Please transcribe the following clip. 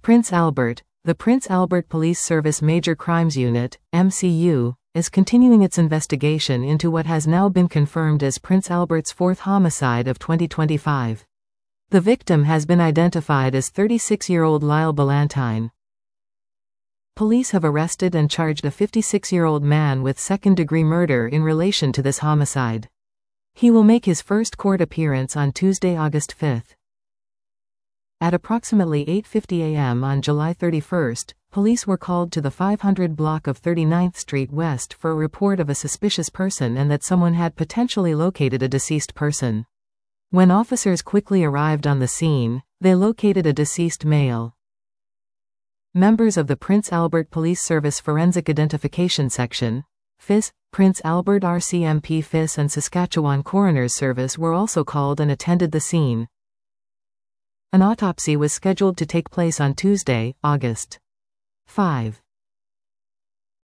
Prince Albert. The Prince Albert Police Service Major Crimes Unit, MCU, is continuing its investigation into what has now been confirmed as Prince Albert's fourth homicide of 2025. The victim has been identified as 36-year-old Lyle Ballantyne. Police have arrested and charged a 56-year-old man with second-degree murder in relation to this homicide. He will make his first court appearance on Tuesday, August 5. At approximately 8:50 a.m. on July 31, police were called to the 500 block of 39th Street West for a report of a suspicious person and that someone had potentially located a deceased person. When officers quickly arrived on the scene, they located a deceased male. Members of the Prince Albert Police Service Forensic Identification Section, FIS, Prince Albert RCMP FIS and Saskatchewan Coroner's Service were also called and attended the scene. An autopsy was scheduled to take place on Tuesday, August 5.